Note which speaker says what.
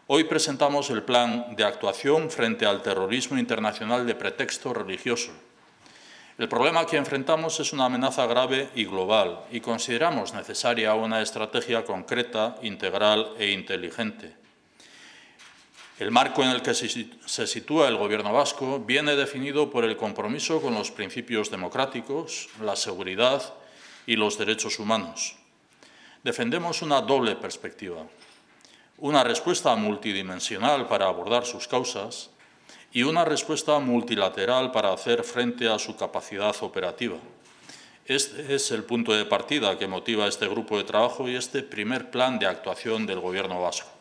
Speaker 1: Hoy presentamos el Plan de Actuación frente al terrorismo internacional de pretexto religioso. El problema que enfrentamos es una amenaza grave y global y consideramos necesaria una estrategia concreta, integral e inteligente. El marco en el que se sitúa el Gobierno vasco viene definido por el compromiso con los principios democráticos, la seguridad y los derechos humanos. Defendemos una doble perspectiva, una respuesta multidimensional para abordar sus causas y una respuesta multilateral para hacer frente a su capacidad operativa. Este es el punto de partida que motiva este grupo de trabajo y este primer plan de actuación del Gobierno vasco.